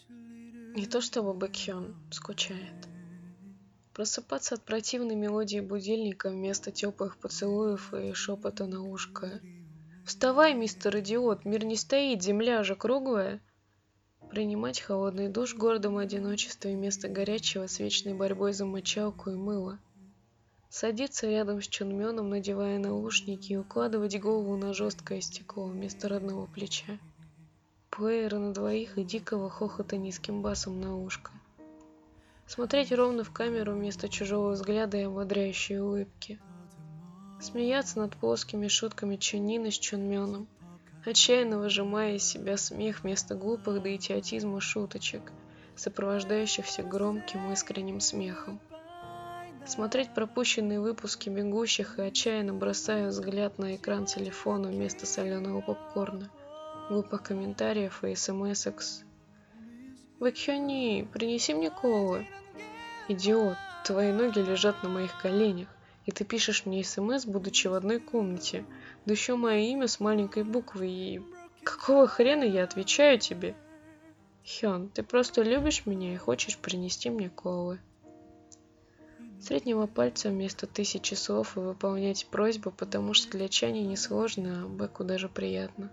Не то чтобы Бэкхён скучает. Просыпаться от противной мелодии будильника вместо теплых поцелуев и шепота на ушко. «Вставай, мистер идиот, мир не стоит, земля же круглая!» Принимать холодный душ в гордом одиночестве вместо горячего с вечной борьбой за мочалку и мыло. Садиться рядом с Чунмёном, надевая наушники, и укладывать голову на жесткое стекло вместо родного плеча. Плеера на двоих и дикого хохота низким басом на ушко. Смотреть ровно в камеру вместо чужого взгляда и ободряющей улыбки. Смеяться над плоскими шутками Чуннины с Чунмёном, отчаянно выжимая из себя смех вместо глупых до идиотизма шуточек, сопровождающихся громким искренним смехом. Смотреть пропущенные выпуски «Бегущих» и отчаянно бросая взгляд на экран телефона вместо соленого попкорна, глупых комментариев и смс-ок с «Бэкхёни, принеси мне колы». «Идиот, твои ноги лежат на моих коленях, и ты пишешь мне СМС, будучи в одной комнате, да еще мое имя с маленькой буквы, и... Какого хрена я отвечаю тебе? Хён, ты просто любишь меня и хочешь принести мне колы». Среднего пальца вместо 1000 слов и выполнять просьбу, потому что для Чани несложно, а Бэку даже приятно.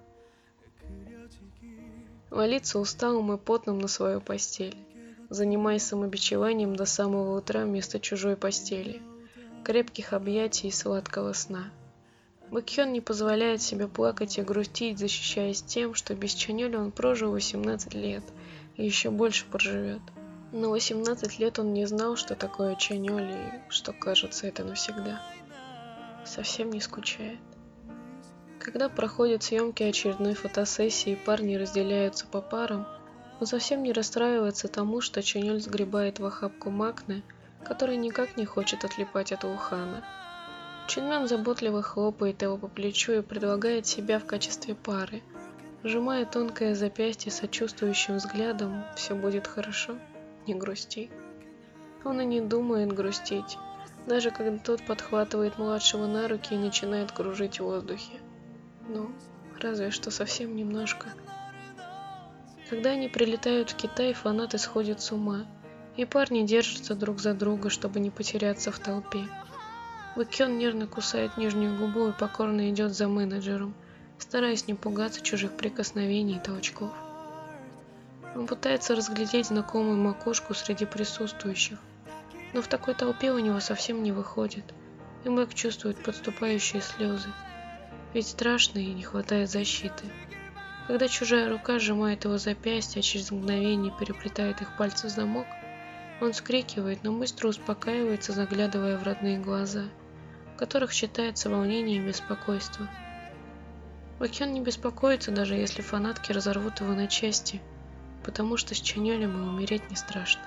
Валиться усталым и потным на свою постель, занимаясь самобичеванием до самого утра вместо чужой постели, крепких объятий и сладкого сна. Бэкхён не позволяет себе плакать и грустить, защищаясь тем, что без Чанёля он прожил 18 лет и еще больше проживет. Но 18 лет он не знал, что такое Чанёль и что, кажется, это навсегда. Совсем не скучает. Когда проходят съемки очередной фотосессии и парни разделяются по парам, он совсем не расстраивается тому, что Чанёль сгребает в охапку Макны, который никак не хочет отлипать от Ухана. Чунмён заботливо хлопает его по плечу и предлагает себя в качестве пары, сжимая тонкое запястье сочувствующим взглядом «все будет хорошо, не грусти». Он и не думает грустить, даже когда тот подхватывает младшего на руки и начинает кружить в воздухе. Ну, разве что совсем немножко. Когда они прилетают в Китай, фанаты сходят с ума, и парни держатся друг за друга, чтобы не потеряться в толпе. Бэкхён нервно кусает нижнюю губу и покорно идет за менеджером, стараясь не пугаться чужих прикосновений и толчков. Он пытается разглядеть знакомую макушку среди присутствующих, но в такой толпе у него совсем не выходит, и Бэк чувствует подступающие слезы, ведь страшно и не хватает защиты. Когда чужая рука сжимает его запястье, а через мгновение переплетает их пальцы в замок, он вскрикивает, но быстро успокаивается, заглядывая в родные глаза, в которых читается волнение и беспокойство. Бэкхён не беспокоится, даже если фанатки разорвут его на части, потому что с Чанёлем и умереть не страшно.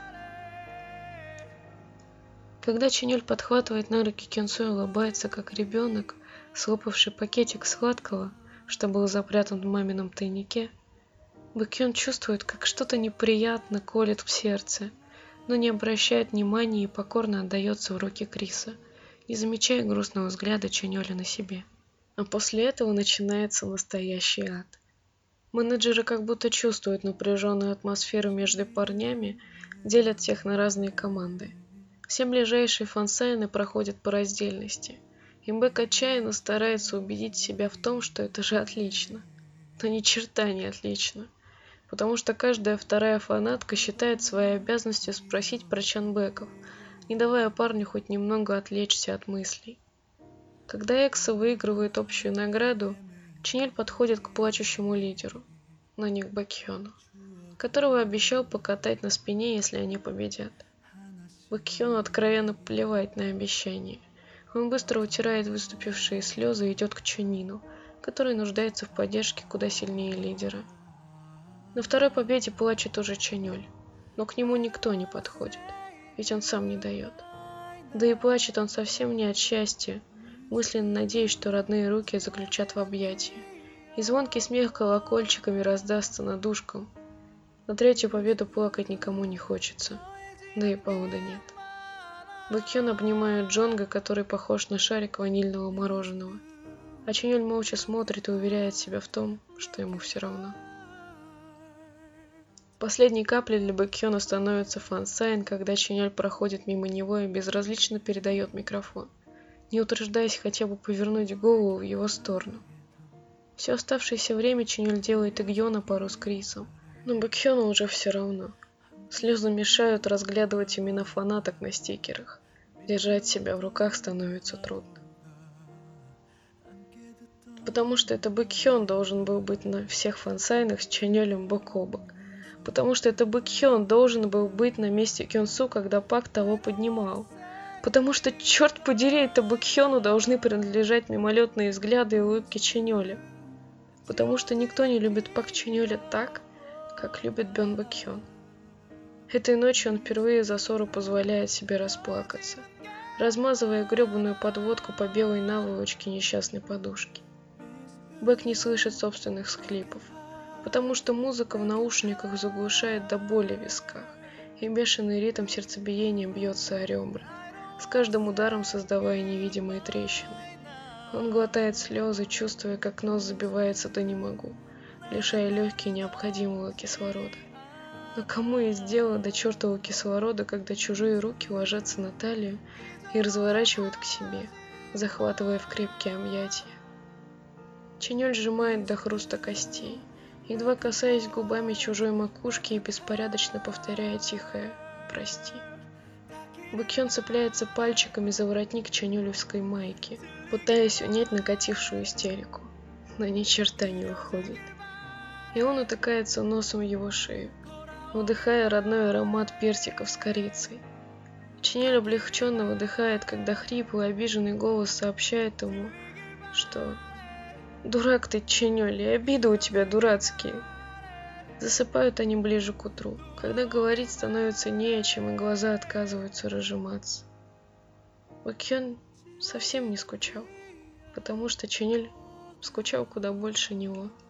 Когда Чанёль подхватывает на руки Кёнсу и улыбается, как ребенок, слопавший пакетик сладкого, что был запрятан в мамином тайнике, Бэкхён чувствует, как что-то неприятно колет в сердце, но не обращает внимания и покорно отдается в руки Криса, не замечая грустного взгляда Чанёля на себе. А после этого начинается настоящий ад. Менеджеры как будто чувствуют напряженную атмосферу между парнями, делят всех на разные команды. Все ближайшие фансайны проходят по раздельности, и Бэк отчаянно старается убедить себя в том, что это же отлично. Но ни черта не отлично, потому что каждая вторая фанатка считает своей обязанностью спросить про чанбэков, не давая парню хоть немного отвлечься от мыслей. Когда Экса выигрывает общую награду, Чанёль подходит к плачущему лидеру, но не к Бэкхёну, которого обещал покатать на спине, если они победят. Бэкхёну откровенно плевать на обещание. Он быстро утирает выступившие слезы и идет к Чунину, который нуждается в поддержке куда сильнее лидера. На второй победе плачет уже Чанёль, но к нему никто не подходит, ведь он сам не дает. Да и плачет он совсем не от счастья, мысленно надеясь, что родные руки заключат в объятия, и звонкий смех колокольчиками раздастся над ушком. На третью победу плакать никому не хочется, да и повода нет. Бэкхён обнимает Джонга, который похож на шарик ванильного мороженого, а Чанёль молча смотрит и уверяет себя в том, что ему все равно. Последней каплей для Бэкхёна становится Фан Сайн, когда Чинёль проходит мимо него и безразлично передает микрофон, не утруждаясь хотя бы повернуть голову в его сторону. Все оставшееся время Чинёль делает Игьё на пару с Крисом, но Бэкхёну уже все равно. Слезы мешают разглядывать имена фанаток на стикерах. Держать себя в руках становится трудно. Потому что это Бэкхён должен был быть на всех фансайнах с Чинёлем бок о бок. Потому что это Бэкхён должен был быть на месте Кёнсу, когда Пак того поднимал. Потому что, черт подери, это Бэкхёну должны принадлежать мимолетные взгляды и улыбки Чинёля. Потому что никто не любит Пак Чинёля так, как любит Бён Бэкхён. Этой ночью он впервые за ссору позволяет себе расплакаться, размазывая гребаную подводку по белой наволочке несчастной подушки. Бэк не слышит собственных всхлипов, потому что музыка в наушниках заглушает до боли в висках, и бешеный ритм сердцебиения бьется о ребра, с каждым ударом создавая невидимые трещины. Он глотает слезы, чувствуя, как нос забивается до «не могу», лишая легкие необходимого кислорода. Но кому есть дело до чертового кислорода, когда чужие руки ложатся на талию и разворачивают к себе, захватывая в крепкие объятия? Чинёль сжимает до хруста костей, едва касаясь губами чужой макушки и беспорядочно повторяя тихое «прости». Бэкхён цепляется пальчиками за воротник чинёлевской майки, пытаясь унять накатившую истерику, но ни черта не выходит. И он утыкается носом в его шею, вдыхая родной аромат персиков с корицей. Чинёль облегченно выдыхает, когда хриплый, обиженный голос сообщает ему, что «Дурак ты, Чинёль, и обиды у тебя дурацкие». Засыпают они ближе к утру, когда говорить становится не о чем, и глаза отказываются разжиматься. Бэкхён совсем не скучал, потому что Чинёль скучал куда больше него.